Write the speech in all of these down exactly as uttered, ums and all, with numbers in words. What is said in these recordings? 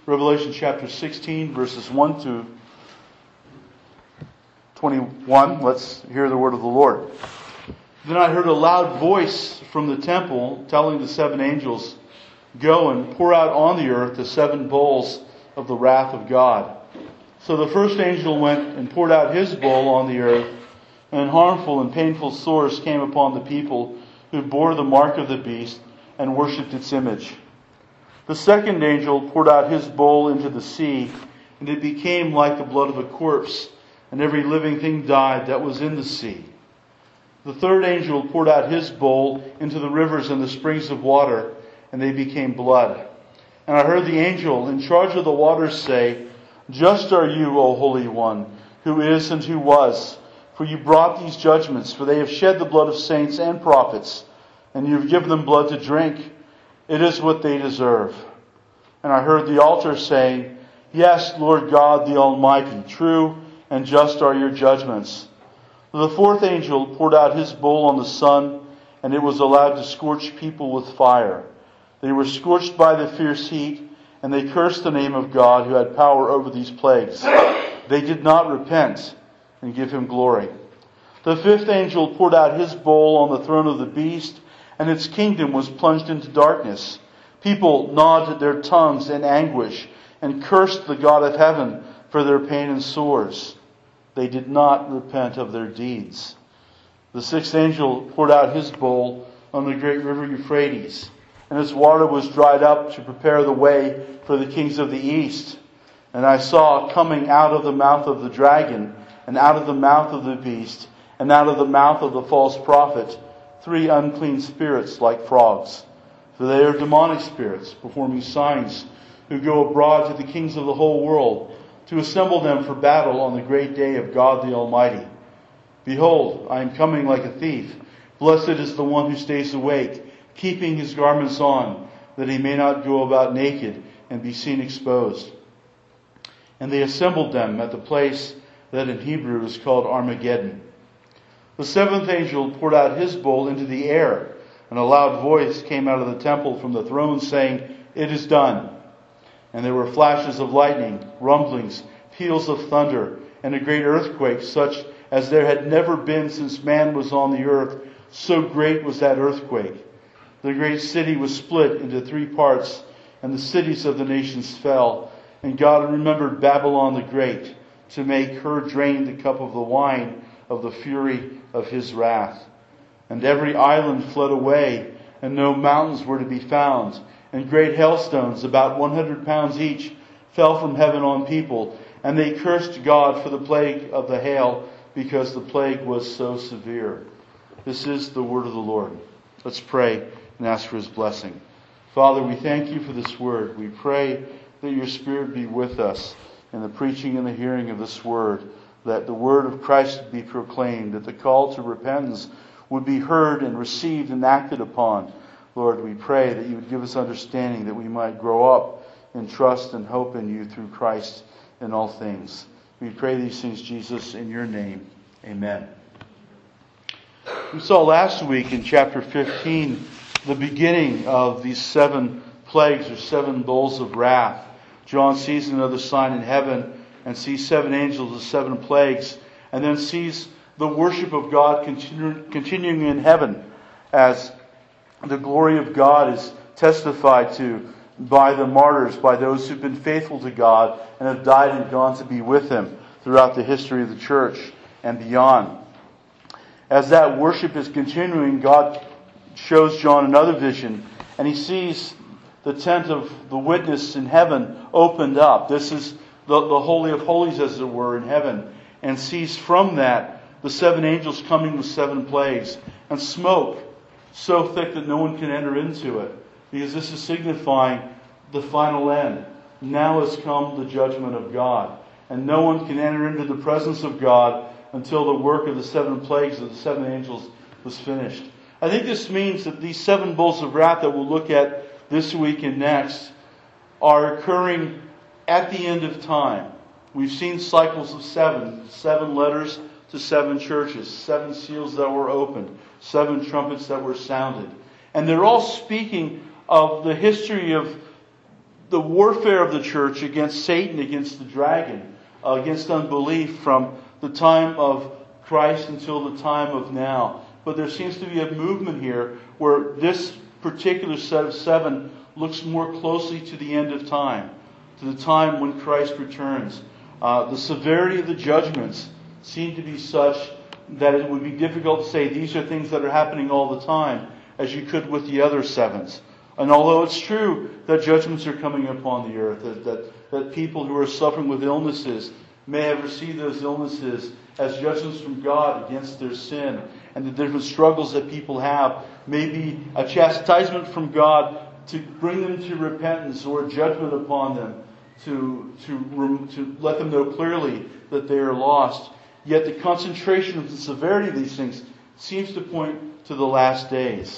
Revelation chapter sixteen, verses one to twenty-one. Let's hear the word of the Lord. Then I heard a loud voice from the temple telling the seven angels, "Go and pour out on the earth the seven bowls of the wrath of God." So the first angel went and poured out his bowl on the earth, and harmful and painful sores came upon the people who bore the mark of the beast and worshipped its image. The second angel poured out his bowl into the sea, and it became like the blood of a corpse, and every living thing died that was in the sea. The third angel poured out his bowl into the rivers and the springs of water, and they became blood. And I heard the angel in charge of the waters say, "Just are you, O Holy One, who is and who was, for you brought these judgments, for they have shed the blood of saints and prophets, and you have given them blood to drink. It is what they deserve." And I heard the altar saying, "Yes, Lord God the Almighty, true and just are your judgments." The fourth angel poured out his bowl on the sun, and it was allowed to scorch people with fire. They were scorched by the fierce heat, and they cursed the name of God who had power over these plagues. They did not repent and give him glory. The fifth angel poured out his bowl on the throne of the beast, and its kingdom was plunged into darkness. People gnawed their tongues in anguish and cursed the God of heaven for their pain and sores. They did not repent of their deeds. The sixth angel poured out his bowl on the great river Euphrates, and its water was dried up to prepare the way for the kings of the east. And I saw coming out of the mouth of the dragon, and out of the mouth of the beast, and out of the mouth of the false prophet, three unclean spirits like frogs. For they are demonic spirits, performing signs, who go abroad to the kings of the whole world, to assemble them for battle on the great day of God the Almighty. Behold, I am coming like a thief. Blessed is the one who stays awake, keeping his garments on, that he may not go about naked and be seen exposed. And they assembled them at the place that in Hebrew is called Armageddon. The seventh angel poured out his bowl into the air, and a loud voice came out of the temple from the throne saying, "It is done." And there were flashes of lightning, rumblings, peals of thunder, and a great earthquake, such as there had never been since man was on the earth. So great was that earthquake. The great city was split into three parts, and the cities of the nations fell. And God remembered Babylon the Great, to make her drain the cup of the wine of the fury of his wrath. And every island fled away, and no mountains were to be found. And great hailstones, about one hundred pounds each, fell from heaven on people. And they cursed God for the plague of the hail, because the plague was so severe. This is the word of the Lord. Let's pray and ask for his blessing. Father, we thank you for this word. We pray that your Spirit be with us in the preaching and the hearing of this word, that the word of Christ be proclaimed, that the call to repentance would be heard and received and acted upon. Lord, we pray that you would give us understanding, that we might grow up in trust and hope in you through Christ in all things. We pray these things, Jesus, in your name. Amen. We saw last week in chapter fifteen the beginning of these seven plagues, or seven bowls of wrath. John sees another sign in heaven and sees seven angels of seven plagues, and then sees the worship of God continue, continuing in heaven as the glory of God is testified to by the martyrs, by those who've been faithful to God and have died and gone to be with him throughout the history of the church and beyond. As that worship is continuing, God shows John another vision, and he sees the tent of the witness in heaven opened up. This is the, the Holy of Holies, as it were, in heaven, and sees from that the seven angels coming with seven plagues, and smoke so thick that no one can enter into it, because this is signifying the final end. Now has come the judgment of God, and no one can enter into the presence of God until the work of the seven plagues of the seven angels was finished. I think this means that these seven bowls of wrath that we'll look at this week and next are occurring at the end of time. We've seen cycles of seven, seven letters to seven churches, seven seals that were opened, seven trumpets that were sounded. And they're all speaking of the history of the warfare of the church against Satan, against the dragon, uh, against unbelief from the time of Christ until the time of now. But there seems to be a movement here where this particular set of seven looks more closely to the end of time, to the time when Christ returns. Uh, the severity of the judgments seem to be such that it would be difficult to say these are things that are happening all the time, as you could with the other sevens. And although it's true that judgments are coming upon the earth, that, that, that people who are suffering with illnesses may have received those illnesses as judgments from God against their sin, and the different struggles that people have may be a chastisement from God to bring them to repentance or judgment upon them, to, to, to let them know clearly that they are lost. Yet the concentration of the severity of these things seems to point to the last days.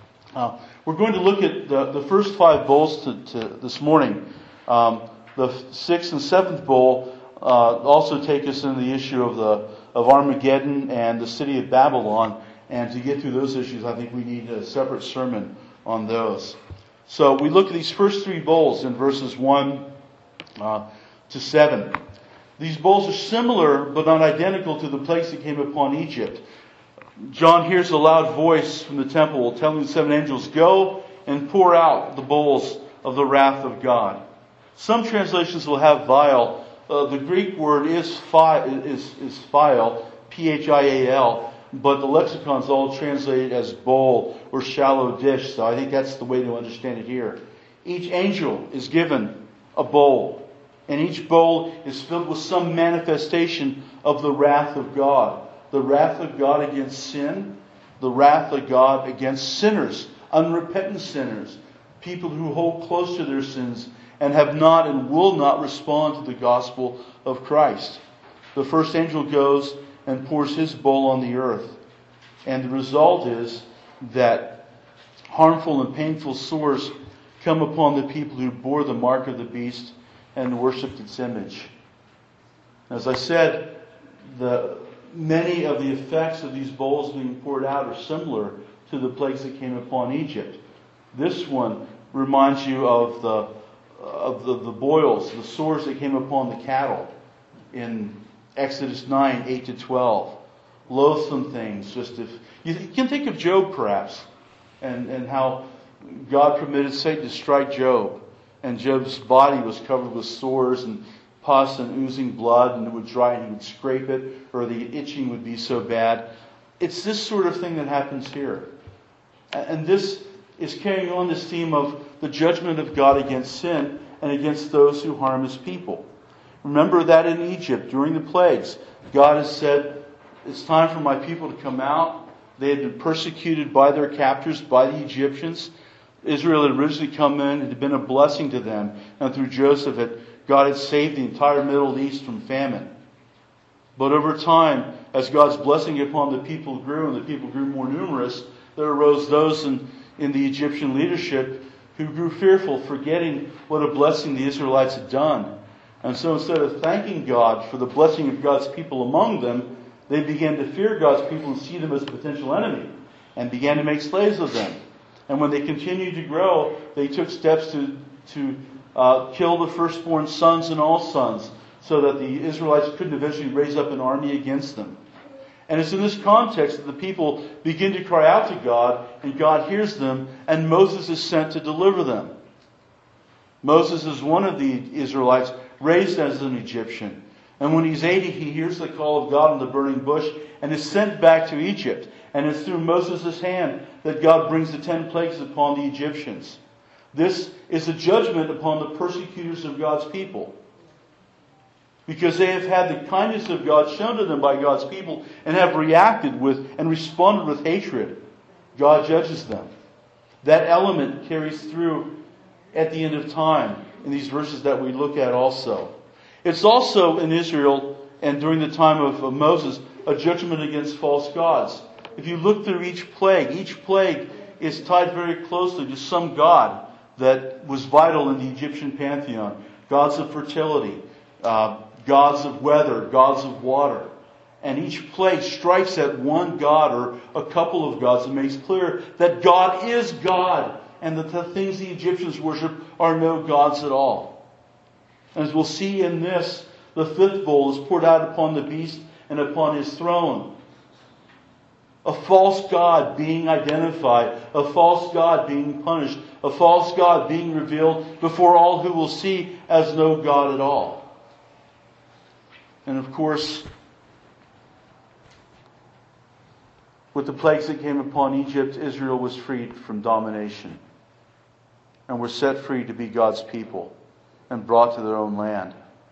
Uh, we're going to look at the, the first five bowls to, to this morning. Um, the sixth and seventh bowl uh, also take us into the issue of the of Armageddon and the city of Babylon. And to get through those issues, I think we need a separate sermon on those. So we look at these first three bowls in verses one uh, to seven. These bowls are similar but not identical to the plagues that came upon Egypt. John hears a loud voice from the temple telling the seven angels, "Go and pour out the bowls of the wrath of God." Some translations will have vial. Uh, the Greek word is fi- is is phial, P H I A L, but the lexicons all translate it as bowl or shallow dish. So I think that's the way to understand it here. Each angel is given a bowl, and each bowl is filled with some manifestation of the wrath of God. The wrath of God against sin, the wrath of God against sinners, unrepentant sinners, people who hold close to their sins and have not and will not respond to the gospel of Christ. The first angel goes and pours his bowl on the earth, and the result is that harmful and painful sores come upon the people who bore the mark of the beast and worshipped its image. As I said, the many of the effects of these bowls being poured out are similar to the plagues that came upon Egypt. This one reminds you of the of the, the boils, the sores that came upon the cattle in Exodus nine, eight to twelve. Loathsome things. Just if you can think of Job perhaps, and, and how God permitted Satan to strike Job, and Job's body was covered with sores and pus and oozing blood, and it would dry and he would scrape it, or the itching would be so bad. It's this sort of thing that happens here. And this is carrying on this theme of the judgment of God against sin and against those who harm His people. Remember that in Egypt, during the plagues, God has said, it's time for my people to come out. They had been persecuted by their captors, by the Egyptians. Israel had originally come in, it had been a blessing to them. And through Joseph, it, God had saved the entire Middle East from famine. But over time, as God's blessing upon the people grew and the people grew more numerous, there arose those in, in the Egyptian leadership who grew fearful, forgetting what a blessing the Israelites had done. And so instead of thanking God for the blessing of God's people among them, they began to fear God's people and see them as a potential enemy, and began to make slaves of them. And when they continued to grow, they took steps to, to uh, kill the firstborn sons and all sons, so that the Israelites couldn't eventually raise up an army against them. And it's in this context that the people begin to cry out to God, and God hears them, and Moses is sent to deliver them. Moses is one of the Israelites raised as an Egyptian. And when he's eighty, he hears the call of God in the burning bush and is sent back to Egypt. And it's through Moses' hand that God brings the ten plagues upon the Egyptians. This is a judgment upon the persecutors of God's people, because they have had the kindness of God shown to them by God's people and have reacted with and responded with hatred. God judges them. That element carries through at the end of time in these verses that we look at also. It's also in Israel and during the time of, of Moses a judgment against false gods. If you look through each plague, each plague is tied very closely to some god that was vital in the Egyptian pantheon. Gods of fertility, uh, gods of weather, gods of water. And each plague strikes at one god or a couple of gods and makes clear that God is God, and that the things the Egyptians worship are no gods at all. As we'll see in this, the fifth bowl is poured out upon the beast and upon his throne. A false god being identified, a false god being punished, a false god being revealed before all who will see as no God at all. And of course, with the plagues that came upon Egypt, Israel was freed from domination and were set free to be God's people and brought to their own land.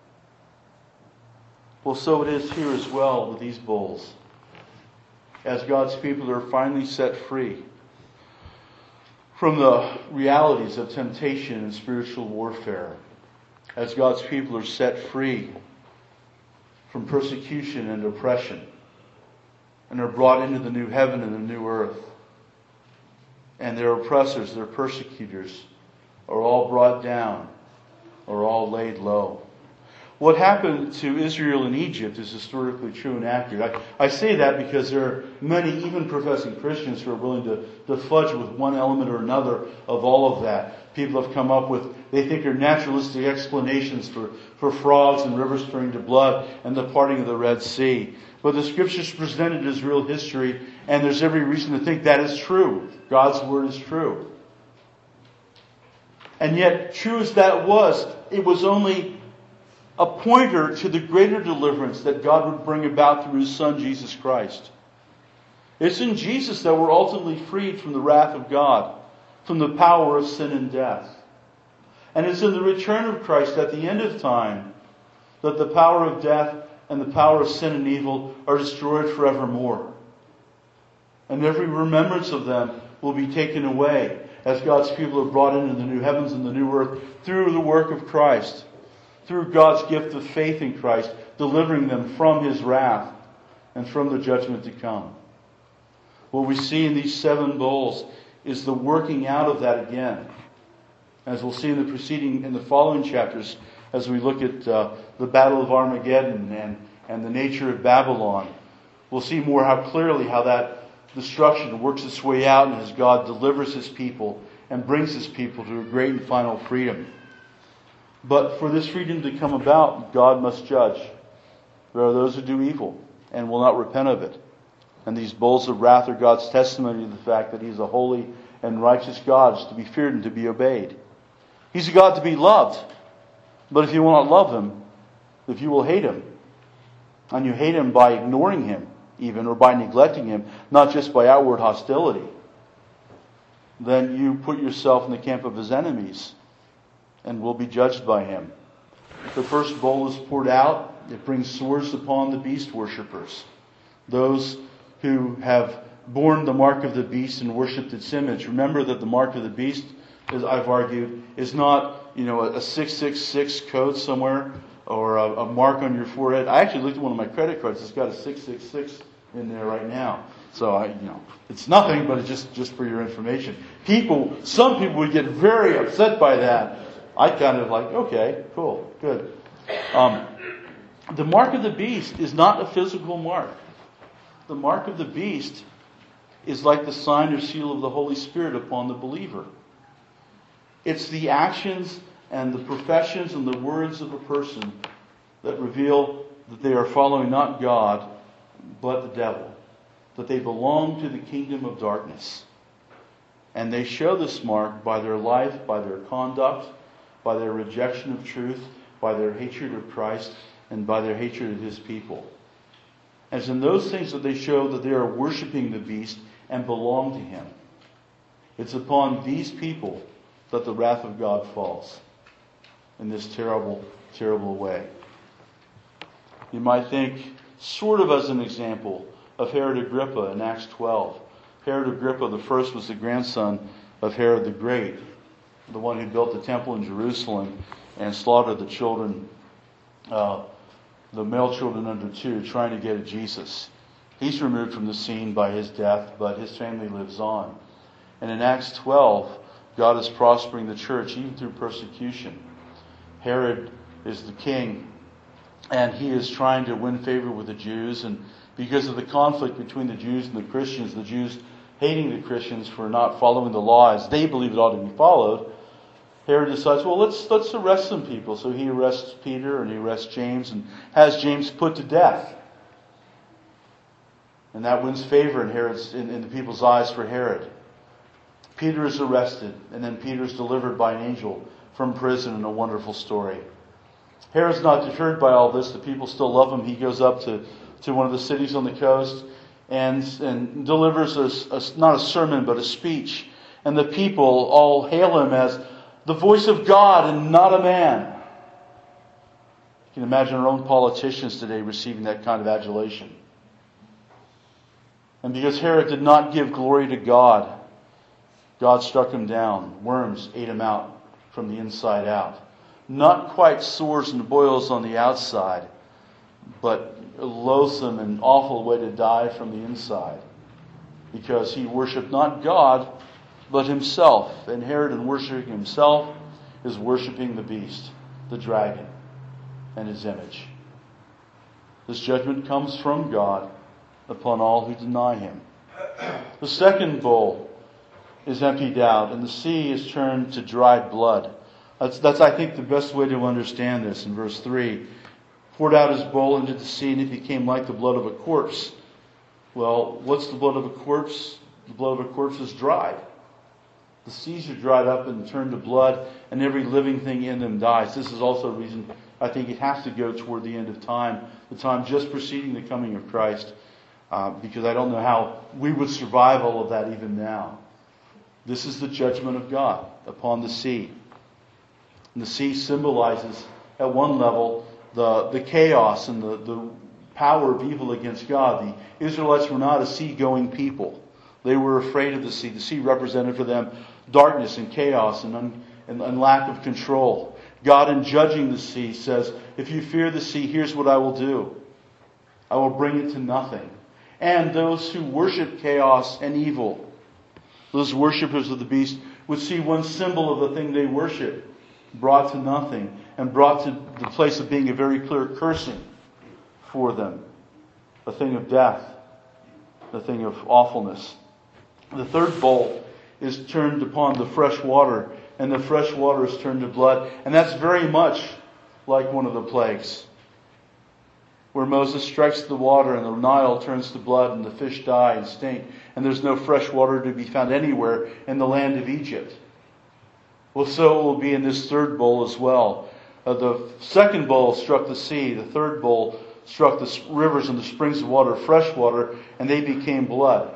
Well, so it is here as well with these bowls. As God's people are finally set free from the realities of temptation and spiritual warfare, as God's people are set free from persecution and oppression, and are brought into the new heaven and the new earth, and their oppressors, their persecutors, are all brought down, or all laid low. What happened to Israel in Egypt is historically true and accurate. I, I say that because there are many, even professing Christians, who are willing to, to fudge with one element or another of all of that. People have come up with, they think are naturalistic explanations for, for frogs and rivers turning to blood and the parting of the Red Sea. But the Scriptures presented as real history, and there's every reason to think that is true. God's Word is true. And yet, true as that was, it was only a pointer to the greater deliverance that God would bring about through His Son, Jesus Christ. It's in Jesus that we're ultimately freed from the wrath of God, from the power of sin and death. And it's in the return of Christ at the end of time that the power of death and the power of sin and evil are destroyed forevermore. And every remembrance of them will be taken away as God's people are brought into the new heavens and the new earth through the work of Christ, through God's gift of faith in Christ, delivering them from His wrath and from the judgment to come. What we see in these seven bowls is the working out of that again. As we'll see in the preceding, in the following chapters, as we look at uh, the Battle of Armageddon and, and the nature of Babylon, we'll see more how clearly how that destruction works its way out, and as God delivers His people and brings His people to a great and final freedom. But for this freedom to come about, God must judge. There are those who do evil and will not repent of it. And these bowls of wrath are God's testimony to the fact that He is a holy and righteous God, to be feared and to be obeyed. He's a God to be loved. But if you will not love Him, if you will hate Him, and you hate Him by ignoring Him even, or by neglecting Him, not just by outward hostility, then you put yourself in the camp of His enemies and will be judged by Him. The first bowl is poured out. It brings swords upon the beast worshippers, those who have borne the mark of the beast and worshipped its image. Remember that the mark of the beast, as I've argued, is not, you know, a six six six code somewhere or a, a mark on your forehead. I actually looked at one of my credit cards. It's got a six six six in there right now. So I, you know, it's nothing, but it's just just for your information. People, some people would get very upset by that. I kind of like, okay, cool, good. Um, the mark of the beast is not a physical mark. The mark of the beast is like the sign or seal of the Holy Spirit upon the believer. It's the actions and the professions and the words of a person that reveal that they are following not God, but the devil. That they belong to the kingdom of darkness. And they show this mark by their life, by their conduct, by their rejection of truth, by their hatred of Christ, and by their hatred of His people. As in those things that they show that they are worshiping the beast and belong to him. It's upon these people that the wrath of God falls in this terrible, terrible way. You might think, sort of as an example, of Herod Agrippa in Acts twelve. Herod Agrippa the first was the grandson of Herod the Great, the one who built the temple in Jerusalem and slaughtered the children, uh, the male children under two, trying to get at Jesus. He's removed from the scene by his death, but his family lives on. And in Acts twelve, God is prospering the church even through persecution. Herod is the king, and he is trying to win favor with the Jews. And because of the conflict between the Jews and the Christians, the Jews hating the Christians for not following the law as they believe it ought to be followed, Herod decides, well, let's let's arrest some people. So he arrests Peter and he arrests James and has James put to death. And that wins favor in Herod's in, in the people's eyes for Herod. Peter is arrested, and then Peter is delivered by an angel from prison in a wonderful story. Herod's not deterred by all this. The people still love him. He goes up to, to one of the cities on the coast and, and delivers a, a, not a sermon, but a speech. And the people all hail him as the voice of God and not a man. You can imagine our own politicians today receiving that kind of adulation. And because Herod did not give glory to God, God struck him down. Worms ate him out from the inside out. Not quite sores and boils on the outside, but a loathsome and awful way to die from the inside. Because he worshipped not God, but himself. And Herod, in worshiping himself, is worshiping the beast, the dragon, and his image. This judgment comes from God upon all who deny him. The second bowl is emptied out, and the sea is turned to dried blood. That's, that's, I think, the best way to understand this. In verse three, poured out his bowl into the sea, and it became like the blood of a corpse. Well, what's the blood of a corpse? The blood of a corpse is dried. The seas are dried up and turned to blood, and every living thing in them dies. This is also a reason I think it has to go toward the end of time, the time just preceding the coming of Christ, uh, because I don't know how we would survive all of that even now. This is the judgment of God upon the sea. And the sea symbolizes, at one level, the, the chaos and the, the power of evil against God. The Israelites were not a sea-going people. They were afraid of the sea. The sea represented for them darkness and chaos and, un, and, and lack of control. God, in judging the sea, says, if you fear the sea, here's what I will do. I will bring it to nothing. And those who worship chaos and evil, those worshippers of the beast, would see one symbol of the thing they worship brought to nothing and brought to the place of being a very clear cursing for them. A thing of death. A thing of awfulness. The third bowl is turned upon the fresh water, and the fresh water is turned to blood. And that's very much like one of the plagues, where Moses strikes the water and the Nile turns to blood and the fish die and stink, and there's no fresh water to be found anywhere in the land of Egypt. Well, so it will be in this third bowl as well. Uh, the second bowl struck the sea. The third bowl struck the rivers and the springs of water, fresh water, and they became blood.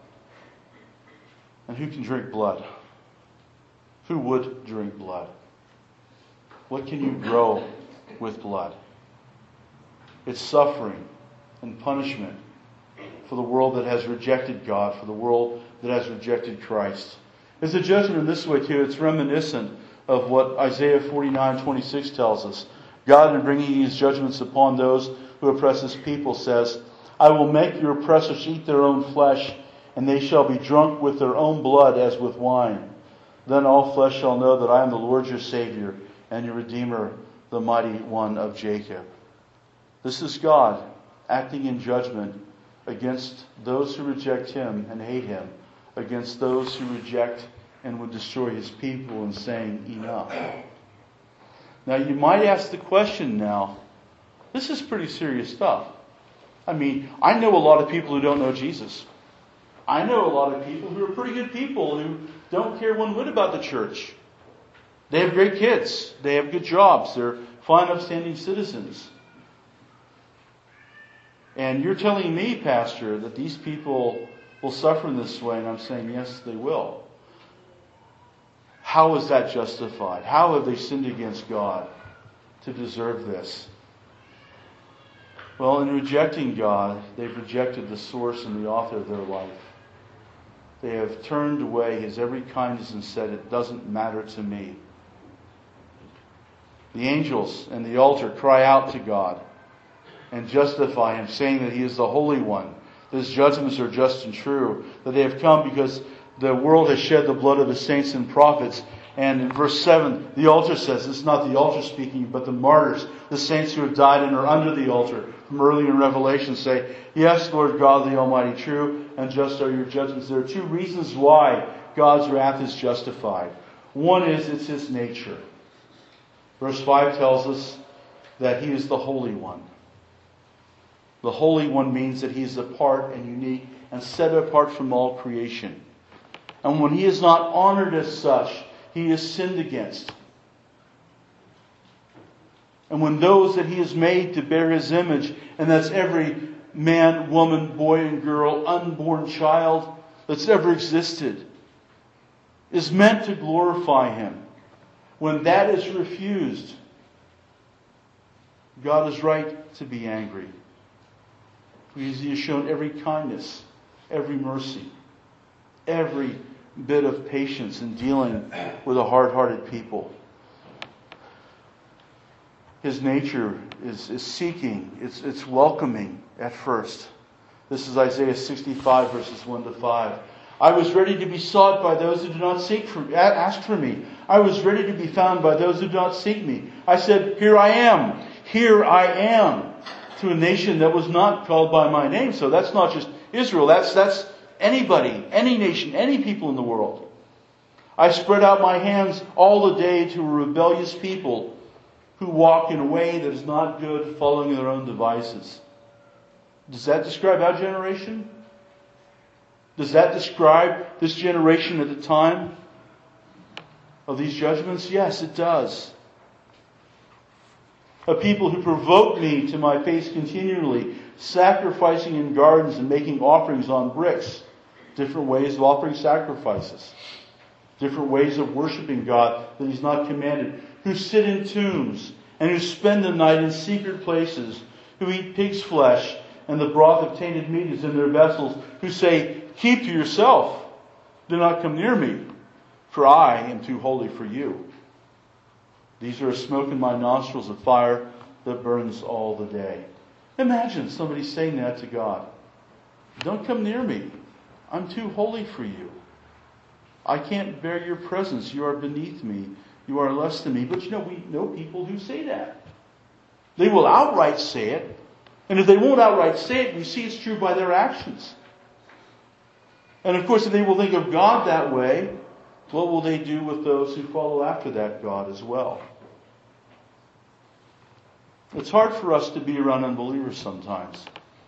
And who can drink blood? Who would drink blood? What can you grow with blood? It's suffering and punishment for the world that has rejected God, for the world that has rejected Christ. It's a judgment in this way too. It's reminiscent of what Isaiah forty-nine twenty-six tells us. God, in bringing His judgments upon those who oppress His people, says, I will make your oppressors eat their own flesh, and they shall be drunk with their own blood as with wine. Then all flesh shall know that I am the Lord your Savior, and your Redeemer, the mighty one of Jacob. This is God acting in judgment against those who reject Him and hate Him, against those who reject and would destroy His people, and saying, enough. Now you might ask the question now, this is pretty serious stuff. I mean, I know a lot of people who don't know Jesus. I know a lot of people who are pretty good people who don't care one whit about the church. They have great kids. They have good jobs. They're fine, upstanding citizens. And you're telling me, Pastor, that these people will suffer in this way, and I'm saying, yes, they will. How is that justified? How have they sinned against God to deserve this? Well, in rejecting God, they've rejected the source and the author of their life. They have turned away His every kindness and said, it doesn't matter to me. The angels and the altar cry out to God and justify Him, saying that He is the Holy One, that His judgments are just and true, that they have come because the world has shed the blood of His saints and prophets. And in verse seven, the altar says, it's not the altar speaking, but the martyrs, the saints who have died and are under the altar, from early in Revelation say, yes, Lord God, the Almighty, true and just are your judgments. There are two reasons why God's wrath is justified. One is, it's His nature. Verse five tells us that He is the Holy One. The Holy One means that He is apart and unique and set apart from all creation. And when He is not honored as such, He is sinned against. And when those that He has made to bear His image, and that's every man, woman, boy and girl, unborn child that's ever existed, is meant to glorify Him. When that is refused, God is right to be angry. Because He has shown every kindness, every mercy, every bit of patience in dealing with a hard-hearted people. His nature is, is seeking, it's, it's welcoming at first. This is Isaiah sixty-five, verses one to five. I was ready to be sought by those who do not seek for me, ask for me. I was ready to be found by those who do not seek me. I said, here I am, here I am, to a nation that was not called by my name. So that's not just Israel, that's, that's anybody, any nation, any people in the world. I spread out my hands all the day to a rebellious people who walk in a way that is not good, following their own devices. Does that describe our generation? Does that describe this generation at the time of these judgments? Yes, it does. A people who provoke me to my face continually, sacrificing in gardens and making offerings on bricks. Different ways of offering sacrifices. Different ways of worshiping God that He's not commanded. Who sit in tombs and who spend the night in secret places. Who eat pig's flesh and the broth of tainted meat is in their vessels. Who say, keep to yourself. Do not come near me, for I am too holy for you. These are a smoke in my nostrils, a fire that burns all the day. Imagine somebody saying that to God. Don't come near me. I'm too holy for you. I can't bear your presence. You are beneath me. You are less than me. But you know, we know people who say that. They will outright say it. And if they won't outright say it, we see it's true by their actions. And of course, if they will think of God that way, what will they do with those who follow after that God as well? It's hard for us to be around unbelievers sometimes.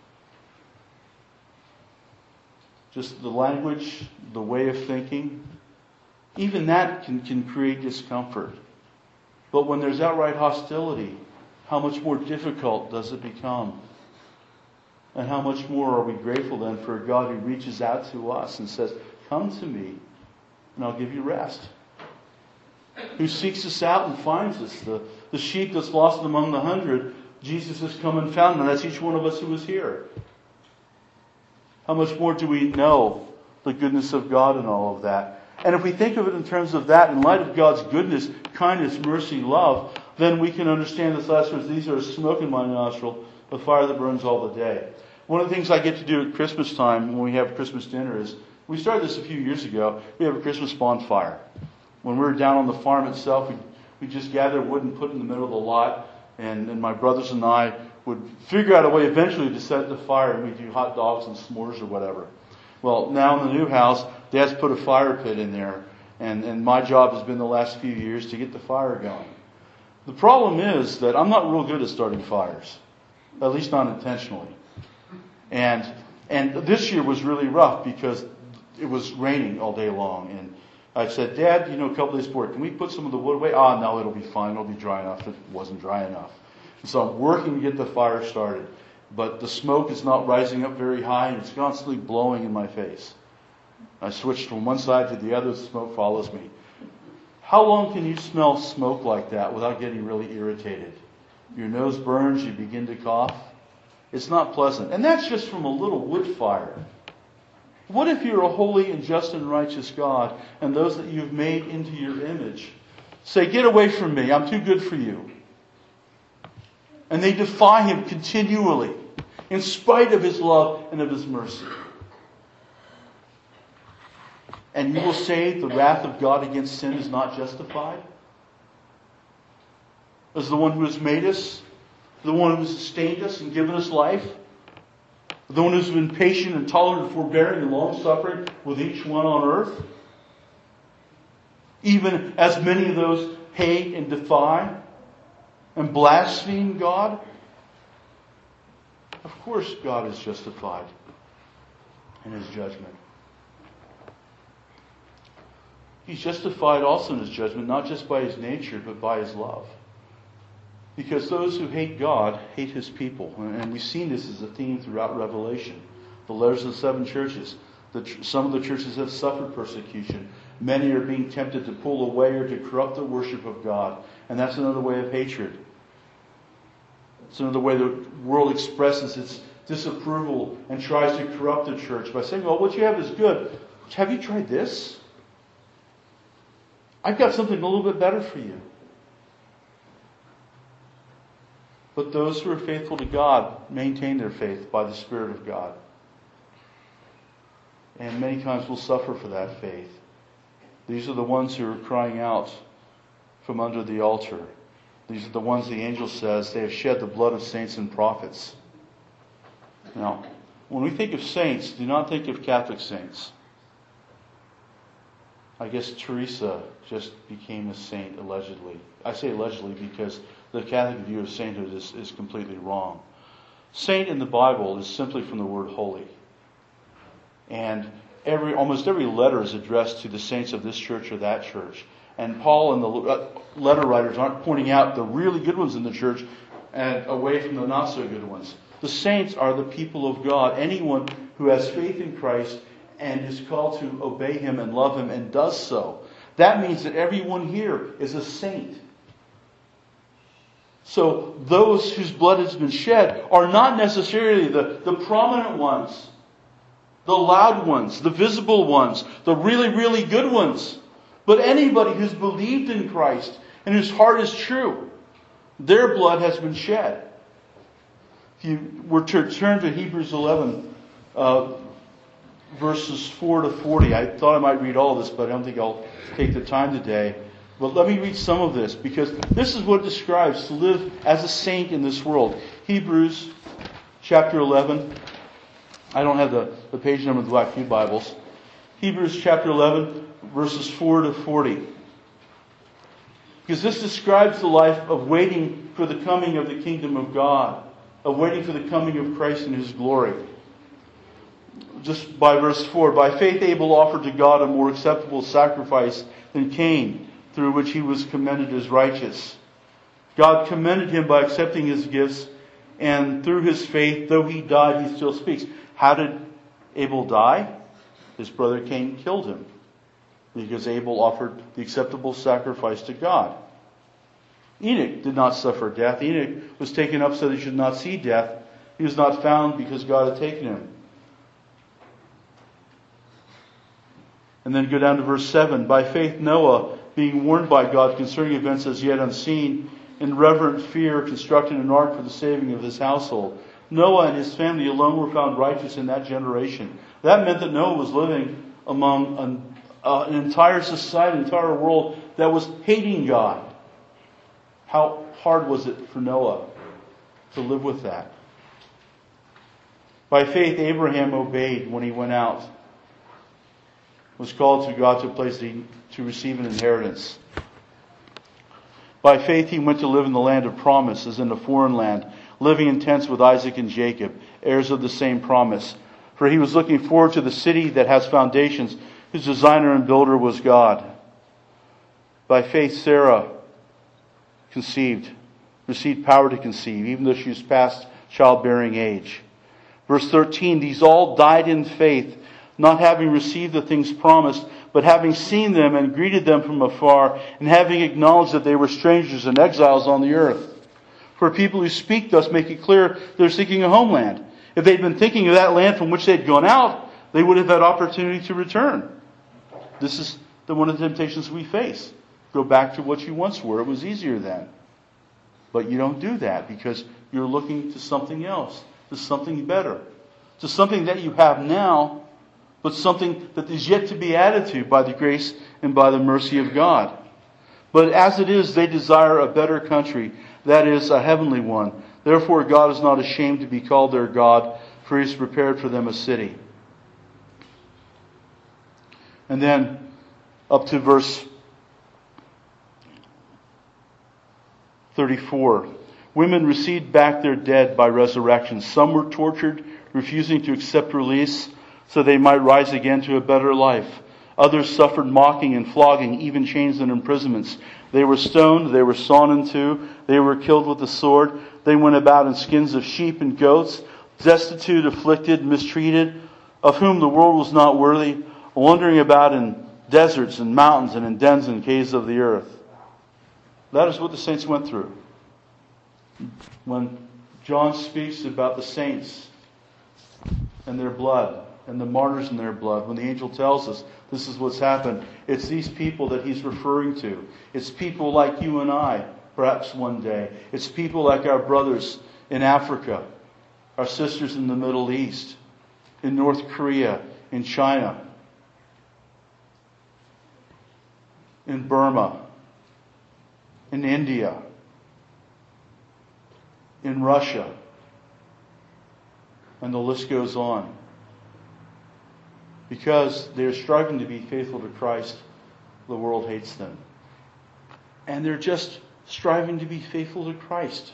Just the language, the way of thinking, even that can, can create discomfort. But when there's outright hostility, how much more difficult does it become? And how much more are we grateful then for a God who reaches out to us and says, come to me and I'll give you rest. Who seeks us out and finds us. The, the sheep that's lost among the hundred, Jesus has come and found them. And that's each one of us who is here. How much more do we know the goodness of God and all of that? And if we think of it in terms of that, in light of God's goodness, kindness, mercy, love, then we can understand this last verse. These are a smoke in my nostril, a fire that burns all the day. One of the things I get to do at Christmas time when we have Christmas dinner is, we started this a few years ago, we have a Christmas bonfire. When we were down on the farm itself, we we just gather wood and put it in the middle of the lot, and, and my brothers and I would figure out a way eventually to set the fire, and we'd do hot dogs and s'mores or whatever. Well, now in the new house, Dad's put a fire pit in there, and, and my job has been the last few years to get the fire going. The problem is that I'm not real good at starting fires, at least not intentionally. And and this year was really rough because it was raining all day long. And I said, Dad, you know, a couple days before, can we put some of the wood away? Ah, oh, no, it'll be fine. It'll be dry enough. It wasn't dry enough. And so I'm working to get the fire started. But the smoke is not rising up very high, and it's constantly blowing in my face. I switched from one side to the other. The smoke follows me. How long can you smell smoke like that without getting really irritated? Your nose burns, you begin to cough. It's not pleasant. And that's just from a little wood fire. What if you're a holy and just and righteous God, and those that you've made into your image say, get away from me, I'm too good for you. And they defy Him continually, in spite of His love and of His mercy. And you will say the wrath of God against sin is not justified? As the one who has made us, the one who has sustained us and given us life, the one who's been patient and tolerant and forbearing and long-suffering with each one on earth. even as many of those hate and defy and blaspheme God? Of course God is justified in His judgment. He's justified also in His judgment, not just by His nature, but by His love. Because those who hate God hate His people. And we've seen this as a theme throughout Revelation. The letters of the seven churches. The, some of the churches have suffered persecution. Many are being tempted to pull away or to corrupt the worship of God. And that's another way of hatred. It's another way the world expresses its disapproval and tries to corrupt the church by saying, well, what you have is good. Have you tried this? I've got something a little bit better for you. But those who are faithful to God maintain their faith by the Spirit of God. And many times will suffer for that faith. These are the ones who are crying out from under the altar. These are the ones the angel says they have shed the blood of saints and prophets. Now, when we think of saints, do not think of Catholic saints. I guess Teresa just became a saint allegedly. I say allegedly because the Catholic view of sainthood is, is completely wrong. Saint in the Bible is simply from the word holy. And every almost every letter is addressed to the saints of this church or that church. And Paul and the letter writers aren't pointing out the really good ones in the church and away from the not so good ones. The saints are the people of God. Anyone who has faith in Christ and is called to obey Him and love Him and does so. That means that everyone here is a saint. So those whose blood has been shed are not necessarily the, the prominent ones, the loud ones, the visible ones, the really, really good ones. But anybody who's believed in Christ and whose heart is true, their blood has been shed. If you were to turn to Hebrews eleven, uh, verses four to forty. I thought I might read all of this, but I don't think I'll take the time today. But let me read some of this, because this is what it describes to live as a saint in this world. Hebrews chapter eleven. I don't have the, the page number of the Black Pew Bibles. Hebrews chapter eleven, verses four to forty. Because this describes the life of waiting for the coming of the kingdom of God, of waiting for the coming of Christ in His glory. Just by verse four, by faith Abel offered to God a more acceptable sacrifice than Cain, through which he was commended as righteous. God commended him by accepting his gifts, and through his faith, though he died, he still speaks. How did Abel die? His brother Cain killed him, because Abel offered the acceptable sacrifice to God. Enoch did not suffer death. Enoch was taken up so that he should not see death. He was not found because God had taken him. And then go down to verse seven. By faith Noah, being warned by God concerning events as yet unseen, in reverent fear constructed an ark for the saving of his household. Noah and his family alone were found righteous in that generation. That meant that Noah was living among an, uh, an entire society, an entire world that was hating God. How hard was it for Noah to live with that? By faith Abraham obeyed when he went out, was called to God to a place to receive an inheritance. By faith he went to live in the land of promise, as in a foreign land, living in tents with Isaac and Jacob, heirs of the same promise. For he was looking forward to the city that has foundations, whose designer and builder was God. By faith Sarah conceived, received power to conceive, even though she was past childbearing age. Verse thirteen, these all died in faith, not having received the things promised, but having seen them and greeted them from afar, and having acknowledged that they were strangers and exiles on the earth. For people who speak thus make it clear they're seeking a homeland. If they'd been thinking of that land from which they'd gone out, they would have had opportunity to return. This is the one of the temptations we face. Go back to what you once were. It was easier then. But you don't do that because you're looking to something else, to something better, to something that you have now, but something that is yet to be added to by the grace and by the mercy of God. But as it is, they desire a better country, that is, a heavenly one. Therefore God is not ashamed to be called their God, for He has prepared for them a city. And then up to verse thirty-four. Women received back their dead by resurrection. Some were tortured, refusing to accept release so they might rise again to a better life. Others suffered mocking and flogging, even chains and imprisonments. They were stoned, they were sawn in two, they were killed with the sword. They went about in skins of sheep and goats, destitute, afflicted, mistreated, of whom the world was not worthy, wandering about in deserts and mountains and in dens and caves of the earth. That is what the saints went through. When John speaks about the saints and their blood, and the martyrs in their blood, when the angel tells us this is what's happened, it's these people that he's referring to. It's people like you and I, perhaps one day. It's people like our brothers in Africa, our sisters in the Middle East, in North Korea, in China, in Burma, in India, in Russia, and the list goes on. Because they're struggling to be faithful to Christ, the world hates them. And they're just striving to be faithful to Christ.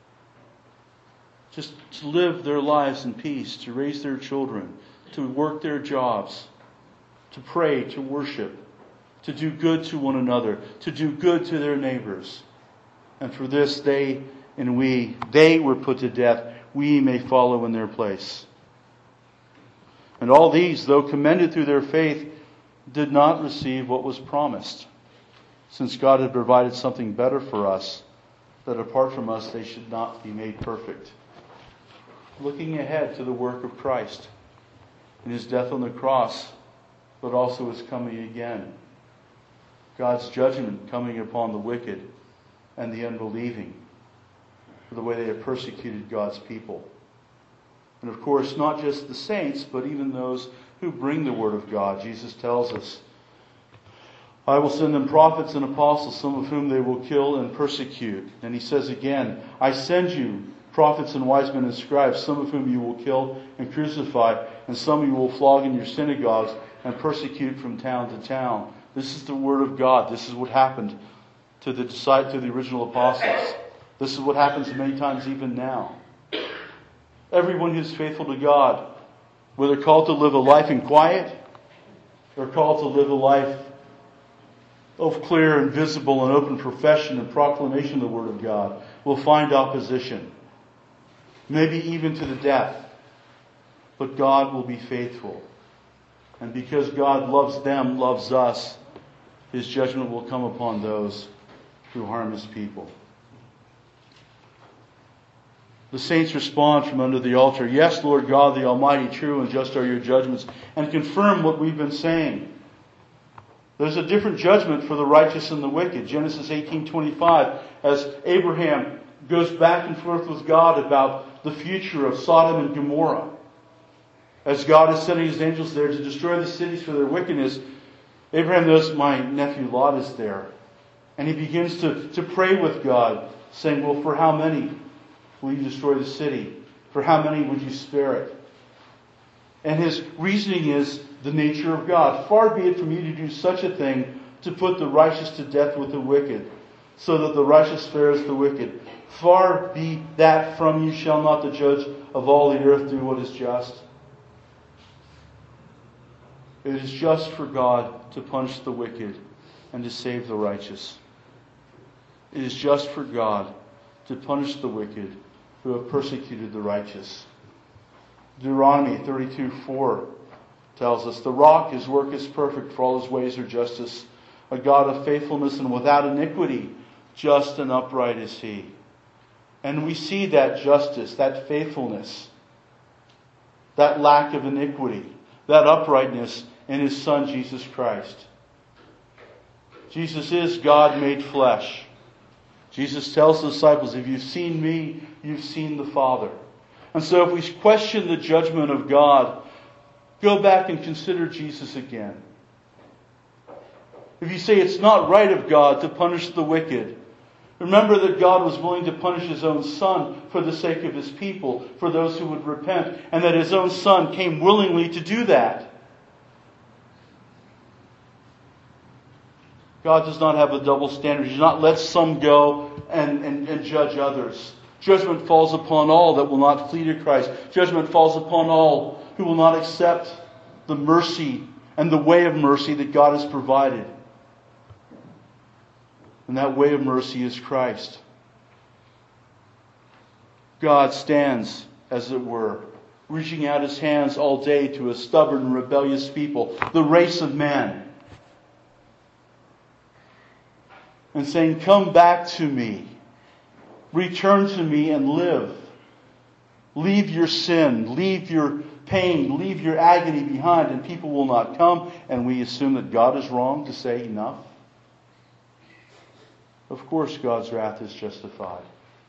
Just to live their lives in peace, to raise their children, to work their jobs, to pray, to worship, to do good to one another, to do good to their neighbors. And for this they and we, they were put to death, we may follow in their place. And all these, though commended through their faith, did not receive what was promised, since God had provided something better for us, that apart from us they should not be made perfect. Looking ahead to the work of Christ in His death on the cross, but also His coming again. God's judgment coming upon the wicked and the unbelieving for the way they have persecuted God's people. And of course, not just the saints, but even those who bring the Word of God. Jesus tells us, I will send them prophets and apostles, some of whom they will kill and persecute. And He says again, I send you prophets and wise men and scribes, some of whom you will kill and crucify, and some you will flog in your synagogues and persecute from town to town. This is the Word of God. This is what happened to the to the original apostles. This is what happens many times even now. Everyone who's faithful to God, whether called to live a life in quiet or called to live a life of clear and visible and open profession and proclamation of the Word of God, will find opposition. Maybe even to the death. But God will be faithful. And because God loves them, loves us, His judgment will come upon those who harm His people. The saints respond from under the altar, yes, Lord God, the Almighty, true and just are your judgments, and confirm what we've been saying. There's a different judgment for the righteous and the wicked. Genesis eighteen twenty-five, as Abraham goes back and forth with God about the future of Sodom and Gomorrah. As God is sending His angels there to destroy the cities for their wickedness, Abraham knows my nephew Lot is there. And he begins to, to pray with God, saying, well, for how many will you destroy the city? For how many would you spare it? And his reasoning is the nature of God. Far be it from you to do such a thing, to put the righteous to death with the wicked, so that the righteous spares the wicked. Far be that from you, shall not the judge of all the earth do what is just? It is just for God to punish the wicked and to save the righteous. It is just for God to punish the wicked who have persecuted the righteous. Deuteronomy thirty-two four tells us, the rock, His work is perfect, for all His ways are justice. A God of faithfulness and without iniquity, just and upright is He. And we see that justice, that faithfulness, that lack of iniquity, that uprightness in His Son, Jesus Christ. Jesus is God made flesh. Jesus tells the disciples, if you've seen me, you've seen the Father. And so if we question the judgment of God, go back and consider Jesus again. If you say it's not right of God to punish the wicked, remember that God was willing to punish His own Son for the sake of His people, for those who would repent, and that His own Son came willingly to do that. God does not have a double standard. He does not let some go and, and, and judge others. Judgment falls upon all that will not flee to Christ. Judgment falls upon all who will not accept the mercy and the way of mercy that God has provided. And that way of mercy is Christ. God stands, as it were, reaching out His hands all day to a stubborn and rebellious people, the race of man, and saying, "Come back to me. Return to me and live. Leave your sin, leave your pain, leave your agony behind," and people will not come, and we assume that God is wrong to say enough. Of course, God's wrath is justified.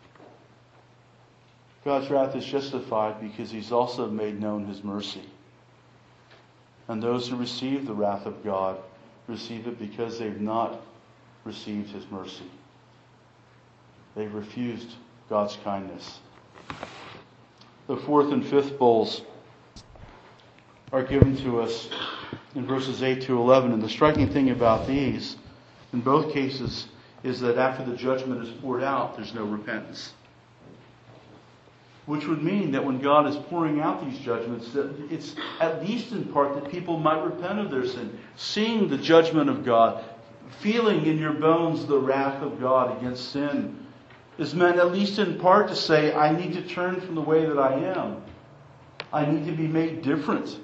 God's wrath is justified because He's also made known His mercy. And those who receive the wrath of God receive it because they've not received His mercy. They've refused God's kindness. The fourth and fifth bowls are given to us in verses eight to eleven. And the striking thing about these, in both cases, is that after the judgment is poured out, there's no repentance. Which would mean that when God is pouring out these judgments, that it's at least in part that people might repent of their sin. Seeing the judgment of God, feeling in your bones the wrath of God against sin, is meant at least in part to say, I need to turn from the way that I am. I need to be made different.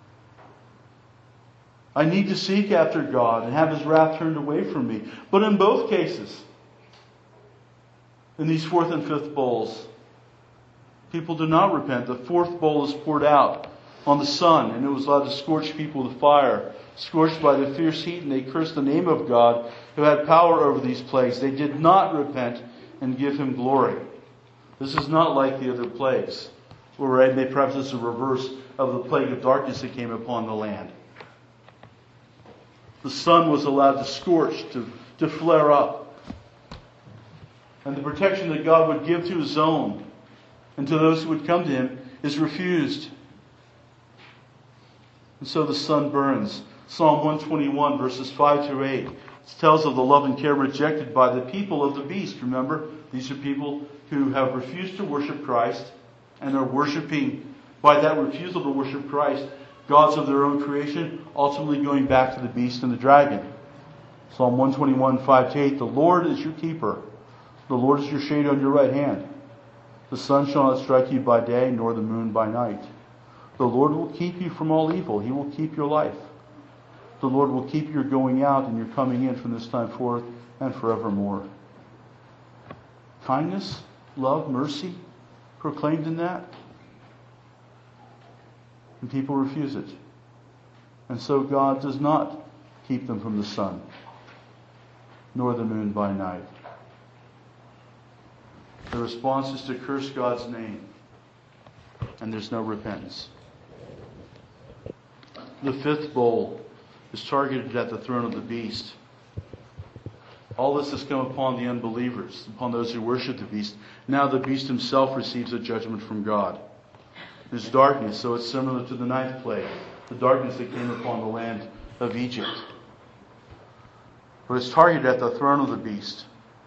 I need to seek after God and have His wrath turned away from me. But in both cases, in these fourth and fifth bowls, people do not repent. The fourth bowl is poured out on the sun, and it was allowed to scorch people with fire. Scorched by the fierce heat, and they cursed the name of God who had power over these plagues. They did not repent and give Him glory. This is not like the other plagues, where they perhaps it's a reverse of the plague of darkness that came upon the land. The sun was allowed to scorch, to, to flare up. And the protection that God would give to His own and to those who would come to Him is refused. And so the sun burns. Psalm one twenty-one, verses five to eight, tells of the love and care rejected by the people of the beast. Remember, these are people who have refused to worship Christ and are worshiping, by that refusal to worship Christ, gods of their own creation, ultimately going back to the beast and the dragon. Psalm one twenty-one, five to eight, the Lord is your keeper. The Lord is your shade on your right hand. The sun shall not strike you by day, nor the moon by night. The Lord will keep you from all evil. He will keep your life. The Lord will keep your going out and your coming in from this time forth and forevermore. Kindness, love, mercy, proclaimed in that. And people refuse it. And so God does not keep them from the sun, nor the moon by night. The response is to curse God's name. And there's no repentance. The fifth bowl is targeted at the throne of the beast. All this has come upon the unbelievers, upon those who worship the beast. Now the beast himself receives a judgment from God. There's darkness, so it's similar to the ninth plague, the darkness that came upon the land of Egypt. But it's targeted at the throne of the beast.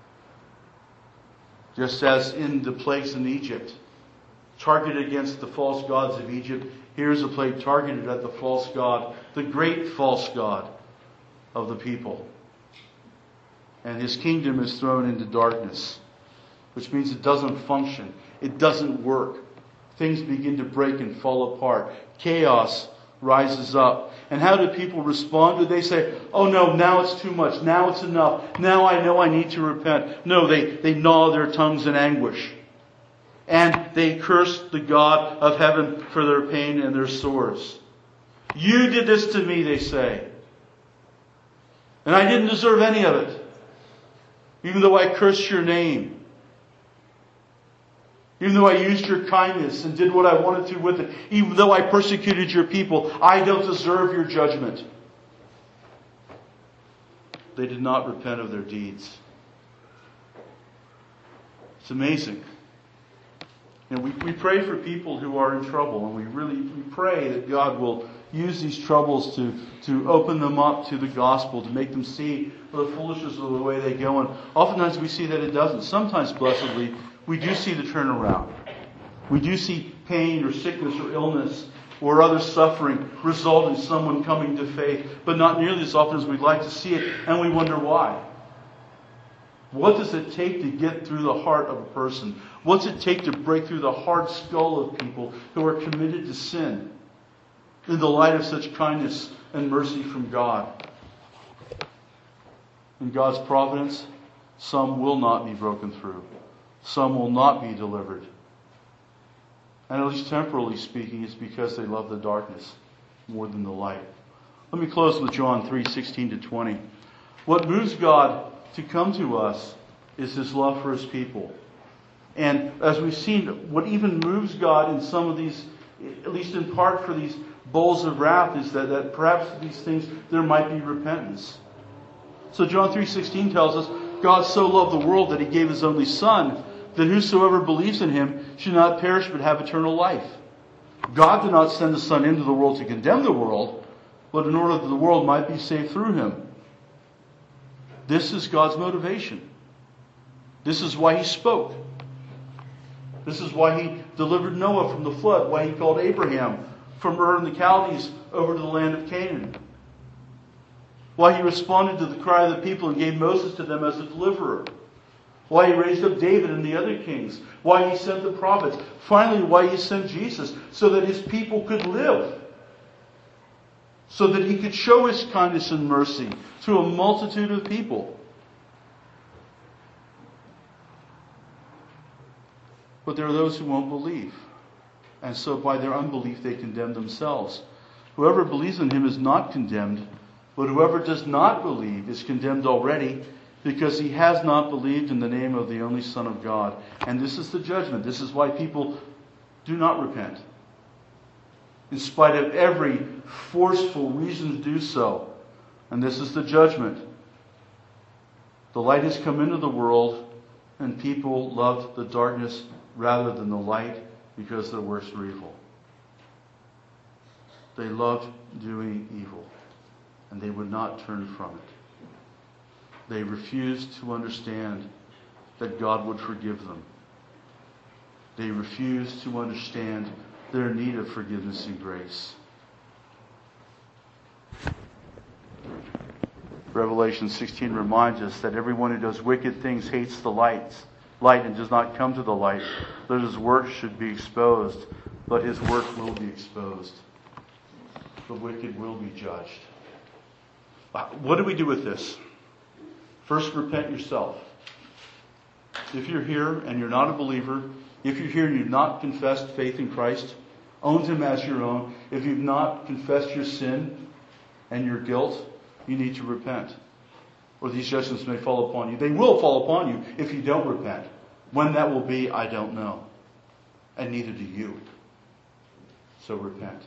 Just as in the plagues in Egypt, targeted against the false gods of Egypt, here's a plague targeted at the false god, the great false god of the people. And his kingdom is thrown into darkness, which means it doesn't function. It doesn't work. Things begin to break and fall apart. Chaos rises up. And how do people respond? Do they say, oh no, now it's too much. Now it's enough. Now I know I need to repent. No, they, they gnaw their tongues in anguish. And they curse the God of heaven for their pain and their sores. You did this to me, they say. And I didn't deserve any of it. Even though I cursed your name. Even though I used your kindness and did what I wanted to with it. Even though I persecuted your people, I don't deserve your judgment. They did not repent of their deeds. It's amazing. You know, we, we pray for people who are in trouble, and we really we pray that God will use these troubles to, to open them up to the gospel, to make them see the foolishness of the way they go. And oftentimes we see that it doesn't. Sometimes, blessedly, we do see the turnaround. We do see pain or sickness or illness or other suffering result in someone coming to faith, but not nearly as often as we'd like to see it, and we wonder why. What does it take to get through the heart of a person? What's it take to break through the hard skull of people who are committed to sin in the light of such kindness and mercy from God? In God's providence, some will not be broken through. Some will not be delivered. And at least temporally speaking, it's because they love the darkness more than the light. Let me close with John three, sixteen to twenty. What moves God to come to us is His love for His people. And as we've seen, what even moves God in some of these, at least in part for these bowls of wrath, is that, that perhaps these things, there might be repentance. So John three sixteen tells us, God so loved the world that He gave His only Son, that whosoever believes in Him should not perish but have eternal life. God did not send the Son into the world to condemn the world, but in order that the world might be saved through Him. This is God's motivation. This is why He spoke. This is why He delivered Noah from the flood, why He called Abraham from Ur in the Chaldees over to the land of Canaan. Why He responded to the cry of the people and gave Moses to them as a deliverer. Why He raised up David and the other kings. Why He sent the prophets. Finally, why He sent Jesus, so that His people could live. So that He could show His kindness and mercy to a multitude of people. But there are those who won't believe. And so by their unbelief they condemn themselves. Whoever believes in Him is not condemned, but whoever does not believe is condemned already, because he has not believed in the name of the only Son of God. And this is the judgment. This is why people do not repent, in spite of every forceful reason to do so. And this is the judgment. The light has come into the world, and people loved the darkness rather than the light, because their works were evil. They loved doing evil, and they would not turn from it. They refused to understand that God would forgive them. They refused to understand their need of forgiveness and grace. Revelation sixteen reminds us that everyone who does wicked things hates the light, light and does not come to the light, that his work should be exposed, but his work will be exposed. The wicked will be judged. What do we do with this? First, repent yourself. If you're here and you're not a believer, if you're here and you've not confessed faith in Christ, owned Him as your own, if you've not confessed your sin and your guilt, you need to repent. Or these judgments may fall upon you. They will fall upon you if you don't repent. When that will be, I don't know. And neither do you. So repent.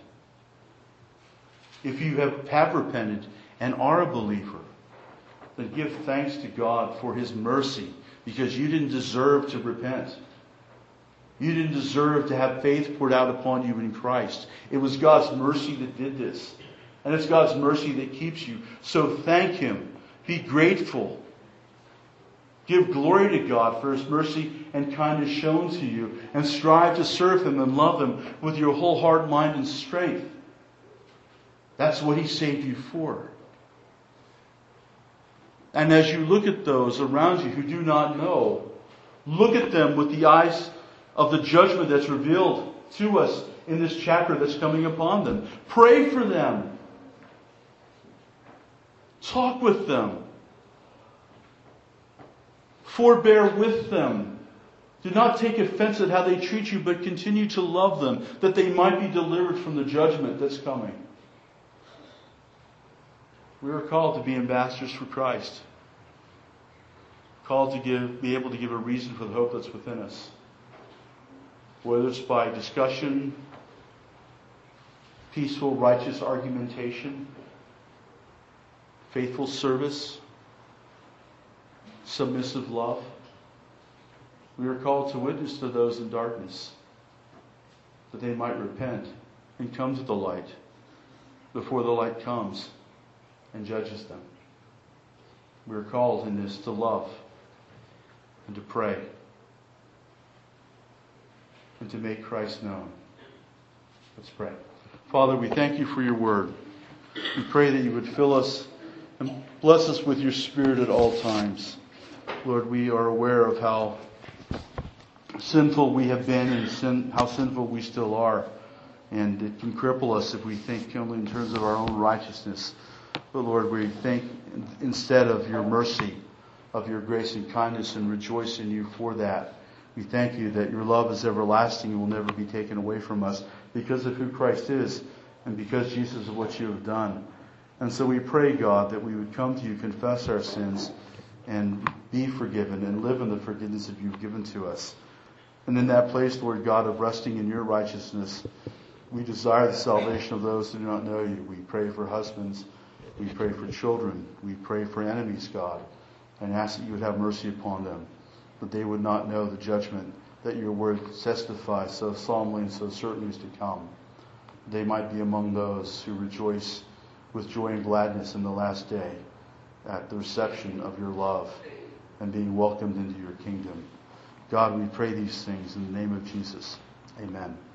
If you have, have repented and are a believer, then give thanks to God for His mercy, because you didn't deserve to repent. You didn't deserve to have faith poured out upon you in Christ. It was God's mercy that did this. And it's God's mercy that keeps you. So thank Him. Be grateful. Give glory to God for His mercy and kindness shown to you. And strive to serve Him and love Him with your whole heart, mind, and strength. That's what He saved you for. And as you look at those around you who do not know, look at them with the eyes of the judgment that's revealed to us in this chapter that's coming upon them. Pray for them. Talk with them. Forbear with them. Do not take offense at how they treat you, but continue to love them, that they might be delivered from the judgment that's coming. We are called to be ambassadors for Christ. Called to give, be able to give a reason for the hope that's within us. Whether it's by discussion, peaceful, righteous argumentation, faithful service, submissive love. We are called to witness to those in darkness that they might repent and come to the light before the light comes and judges them. We are called in this to love and to pray and to make Christ known. Let's pray. Father, we thank you for your word. We pray that you would fill us and bless us with your Spirit at all times. Lord, we are aware of how sinful we have been and sin, how sinful we still are. And it can cripple us if we think only in terms of our own righteousness. But Lord, we think instead of your mercy, of your grace and kindness, and rejoice in you for that. We thank you that your love is everlasting and will never be taken away from us because of who Christ is and because, Jesus, of what you have done. And so we pray, God, that we would come to you, confess our sins, and be forgiven and live in the forgiveness that you've given to us. And in that place, Lord God, of resting in your righteousness, we desire the salvation of those who do not know you. We pray for husbands. We pray for children. We pray for enemies, God, and ask that you would have mercy upon them, that they would not know the judgment that your word testifies so solemnly and so certainly is to come. They might be among those who rejoice with joy and gladness in the last day at the reception of your love and being welcomed into your kingdom. God, we pray these things in the name of Jesus. Amen.